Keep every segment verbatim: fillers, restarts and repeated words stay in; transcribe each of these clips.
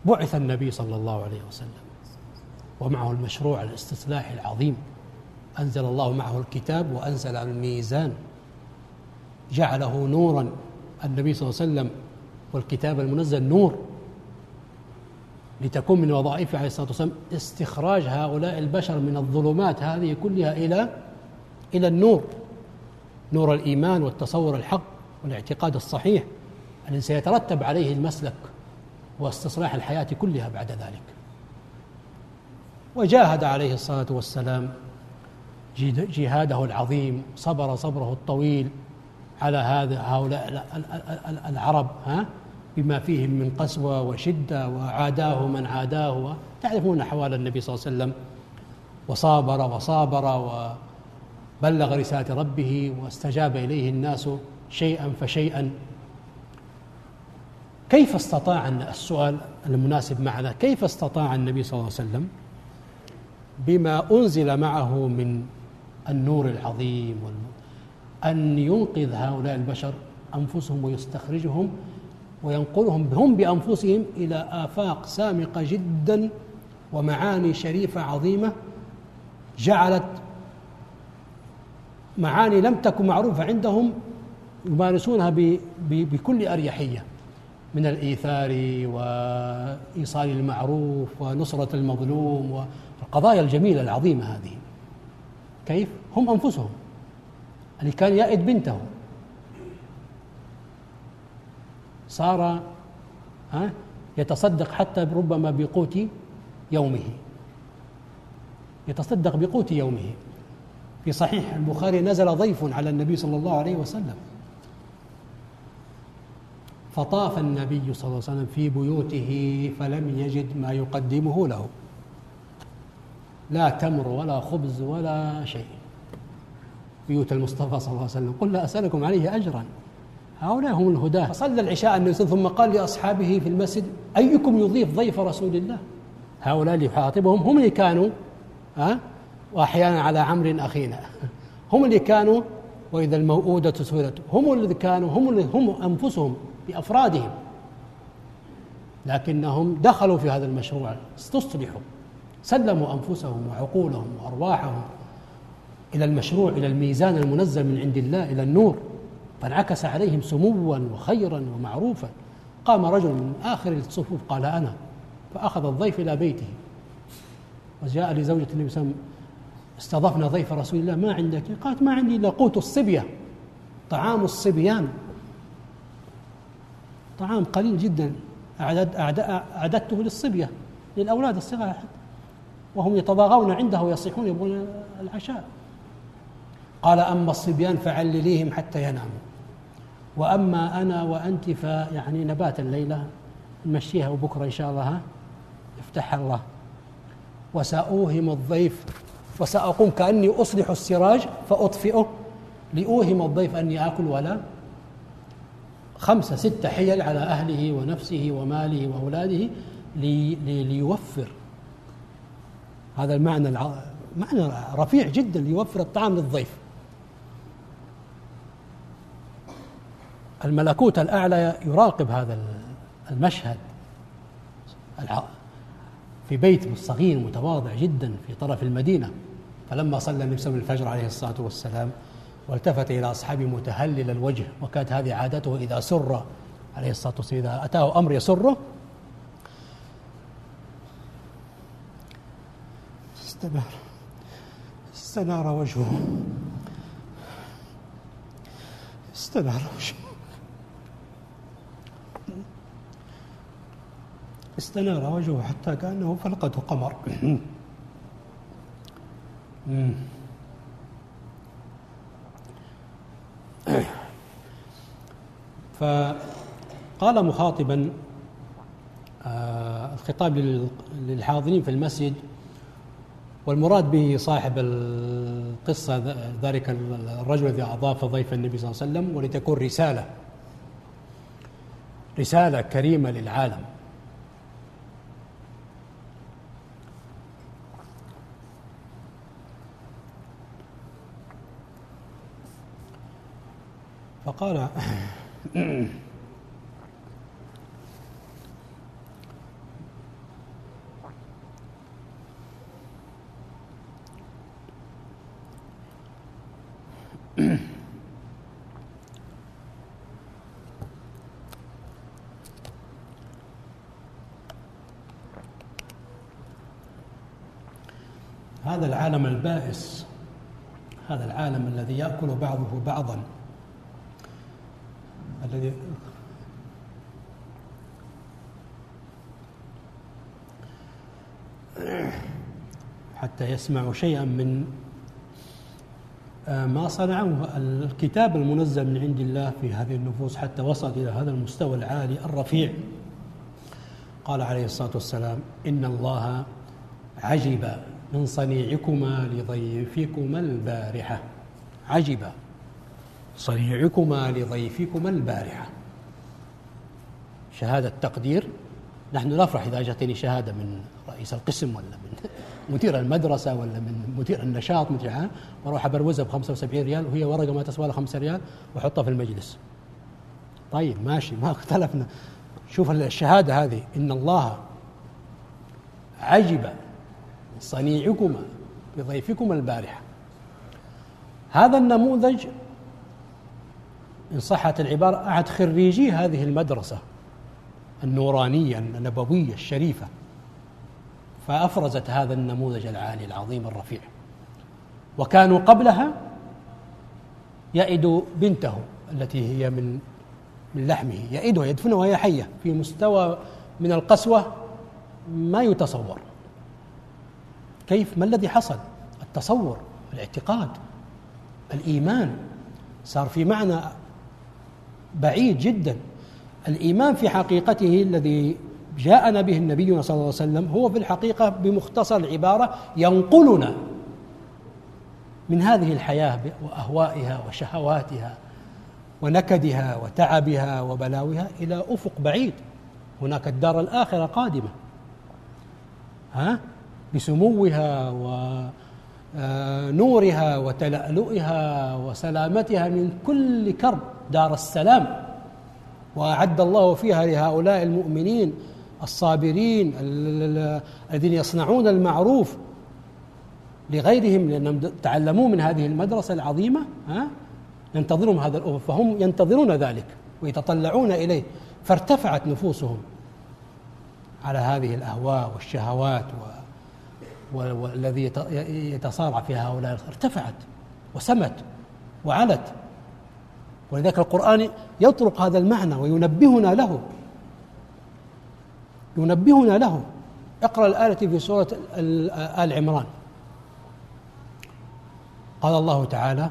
بعث النبي صلى الله عليه وسلم ومعه المشروع الاستصلاحي العظيم، أنزل الله معه الكتاب وأنزل الميزان، جعله نورا. النبي صلى الله عليه وسلم والكتاب المنزل نور، لتكون من وظائفه عليه الصلاة والسلام استخراج هؤلاء البشر من الظلمات هذه كلها إلى إلى النور، نور الإيمان والتصور الحق والاعتقاد الصحيح الذي سيترتب عليه المسلك واستصلاح الحياة كلها بعد ذلك. وجاهد عليه الصلاة والسلام جهاده العظيم، صبر صبره الطويل على هذا هؤلاء العرب ها بما فيهم من قسوة وشدة، وعاداه من عاداه، تعرفون أحوال النبي صلى الله عليه وسلم، وصابر وصابر وبلغ رسالة ربه واستجاب إليه الناس شيئا فشيئا. كيف استطاع السؤال المناسب معنا كيف استطاع النبي صلى الله عليه وسلم بما أنزل معه من النور العظيم أن ينقذ هؤلاء البشر أنفسهم ويستخرجهم وينقلهم هم بأنفسهم إلى آفاق سامقة جدا ومعاني شريفة عظيمة، جعلت معاني لم تكن معروفة عندهم يمارسونها بكل أريحية، من الإيثار وإيصال المعروف ونصرة المظلوم والقضايا الجميلة العظيمة هذه. كيف؟ هم أنفسهم، اللي كان يائد بنته صار ها يتصدق حتى ربما بقوت يومه، يتصدق بقوت يومه. في صحيح البخاري نزل ضيف على النبي صلى الله عليه وسلم، فطاف النبي صلى الله عليه وسلم في بيوته فلم يجد ما يقدمه له، لا تمر ولا خبز ولا شيء، بيوت المصطفى صلى الله عليه وسلم. قل لا أسألكم عليه أجرا، هؤلاء هم الهداة. فصلى العشاء النبي ثم قال لأصحابه في المسجد أيكم يضيف ضيف رسول الله؟ هؤلاء اللي يخاطبهم هم اللي كانوا ها وأحيانا على عمر أخينا هم اللي كانوا وإذا الموءودة سئلت، هم اللي كانوا هم اللي هم أنفسهم بأفرادهم، لكنهم دخلوا في هذا المشروع، استصلحوا، سلموا أنفسهم وعقولهم وأرواحهم إلى المشروع، إلى الميزان المنزل من عند الله، إلى النور، فانعكس عليهم سموا وخيرا ومعروفا. قام رجل من آخر الصفوف قال أنا، فأخذ الضيف إلى بيته وجاء لزوجة النبي صلى الله عليه وسلم استضفنا ضيف رسول الله، ما عندك؟ قالت ما عندي إلا قوت الصبية، طعام الصبيان، طعام قليل جدا أعدد أعددته للصبية، للأولاد الصغار، وهم يتضاغون عنده ويصيحون يبغون العشاء. قال أما الصبيان فعلليهم حتى يناموا، وأما أنا وأنت فيعني نبات الليلة نمشيها وبكرة إن شاء الله يفتح الله، وسأوهم الضيف وسأقوم كأني أصلح السراج فأطفئه لأوهم الضيف أني آكل ولا. خمسة ستة حيل على أهله ونفسه وماله وأولاده لي لي ليوفر هذا المعنى الع... معنى رفيع جدا، ليوفر الطعام للضيف. الملكوت الأعلى يراقب هذا المشهد في بيت صغير متواضع جدا في طرف المدينة. فلما صلى النبي صلى الله عليه وسلم الفجر عليه الصلاة والسلام والتفت إلى أصحابه متهلل الوجه، وكانت هذه عادته إذا سر عليه الصلاة والسلام، إذا أتاه أمر يسره استنار استنار وجهه استنار وجهه استنار وجهه حتى كأنه فلقته قمر. فقال مخاطبا آه الخطاب للحاضرين في المسجد، والمراد به صاحب القصة ذلك الرجل الذي أضاف ضيف النبي صلى الله عليه وسلم، ولتكون رسالة رسالة كريمة للعالم. فقال هذا العالم البائس، هذا العالم الذي يأكل بعضه بعضا، الذي حتى يسمعوا شيئا من ما صنعه الكتاب المنزل من عند الله في هذه النفوس حتى وصل إلى هذا المستوى العالي الرفيع. قال عليه الصلاة والسلام: إن الله عجب من صنيعكما لضيفكما البارحة. عجب صنيعكما لضيفكما البارحة. شهادة تقدير. نحن نفرح إذا جاتني شهادة من رئيس القسم ولا من مدير المدرسة ولا من مدير النشاط مدري، واروح ابروزها ب خمسة وسبعين ريال وهي ورقة ما تسوى لها خمسة ريال واحطها في المجلس. طيب ماشي، ما اختلفنا. شوف الشهادة هذه: إن الله عجب صنيعكما بضيفكما البارحة. هذا النموذج إن صحت العبارة أحد خريجي هذه المدرسة النورانية النبوية الشريفة، فأفرزت هذا النموذج العالي العظيم الرفيع. وكانوا قبلها يئد بنته التي هي من من لحمه، يئدها يدفنها وهي حية في مستوى من القسوة ما يتصور. كيف؟ ما الذي حصل؟ التصور، الاعتقاد، الإيمان صار في معنى بعيد جدا. الإيمان في حقيقته الذي جاءنا به النبي صلى الله عليه وسلم هو في الحقيقة بمختصر العبارة ينقلنا من هذه الحياة وأهوائها وشهواتها ونكدها وتعبها وبلاوها إلى أفق بعيد. هناك الدار الآخرة قادمة، ها، بسموها ونورها وتلألؤها وسلامتها من كل كرب، دار السلام. وأعد الله فيها لهؤلاء المؤمنين الصابرين الذين يصنعون المعروف لغيرهم لأنهم تعلموا من هذه المدرسة العظيمة، ها، ينتظرهم هذا الأفق، فهم ينتظرون ذلك ويتطلعون إليه. فارتفعت نفوسهم على هذه الأهواء والشهوات والذي يتصارع في هؤلاء، ارتفعت وسمت وعلت. ولذلك القرآن يطرق هذا المعنى وينبهنا له، ينبهنا له. اقرأ الآية في سورة آل عمران. قال الله تعالى: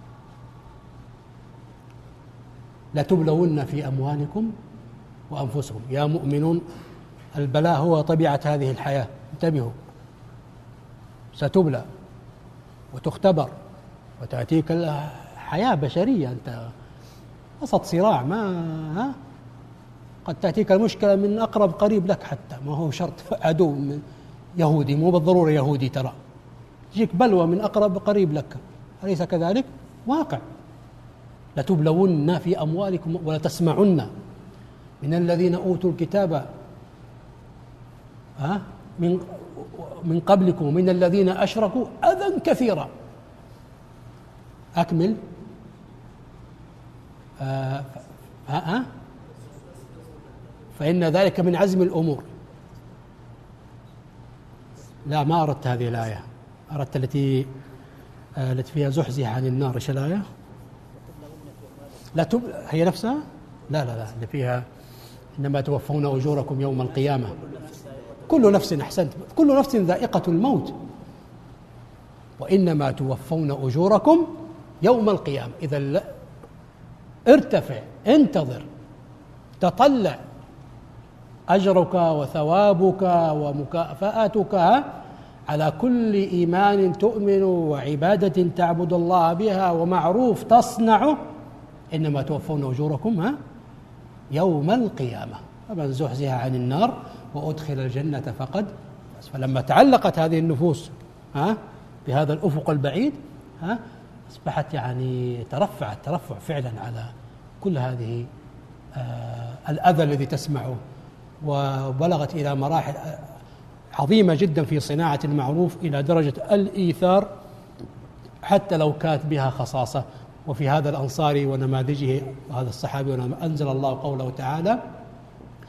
لتبلون في أموالكم وأنفسكم. يا مؤمنون، البلاء هو طبيعة هذه الحياة، انتبهوا، ستبلى وتختبر وتأتيك حياة بشرية، أنت وسط صراع، ما ها قد تأتيك المشكلة من أقرب قريب لك، حتى ما هو شرط عدو من يهودي، مو بالضرورة يهودي، ترى تجيك بلوى من أقرب قريب لك، أليس كذلك؟ واقع. لتبلون في أموالكم ولتسمعن من الذين أوتوا الكتاب ها من من قبلكم ومن الذين أشركوا أذى كثيرا. أكمل. آه ها فإن ذلك من عزم الأمور. لا، ما أردت هذه الآية، أردت التي آه التي فيها زحزح عن النار. إيش الآية؟ لا تب... هي نفسها؟ لا لا لا، اللي فيها إنما توفون أجوركم يوم القيامة. كل نفس، أحسنت، كل نفس ذائقة الموت، وإنما توفون أجوركم يوم القيامة. إذا لا، ارتفع، انتظر، تطلع، أجرك وثوابك ومكافأتك على كل إيمان تؤمن وعبادة تعبد الله بها ومعروف تصنعه، إنما توفون أجوركم ها يوم القيامة. فمن زحزح عن النار وأدخل الجنة فقد. فلما تعلقت هذه النفوس ها بهذا الأفق البعيد، ها أصبحت يعني ترفعت ترفع فعلا على كل هذه آه الأذى الذي تسمعه، وبلغت إلى مراحل عظيمة جدا في صناعة المعروف إلى درجة الإيثار حتى لو كانت بها خصاصة. وفي هذا الأنصاري ونماذجه وهذا الصحابي أنزل الله قوله تعالى: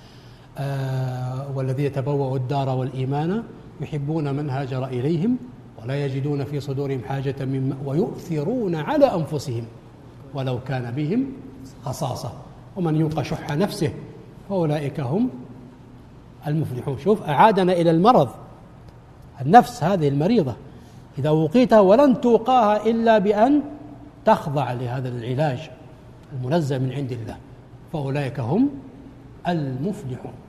آه والذين تبوأوا الدار والإيمان يحبون من هاجر إليهم ولا يجدون في صدورهم حاجة مما ويؤثرون على أنفسهم ولو كان بهم خصاصة ومن يوق شح نفسه فأولئك هم المفلحون. شوف أعادنا إلى المرض، النفس هذه المريضة إذا وقيتها ولن توقاها إلا بأن تخضع لهذا العلاج المنزل من عند الله فأولئك هم المفلحون.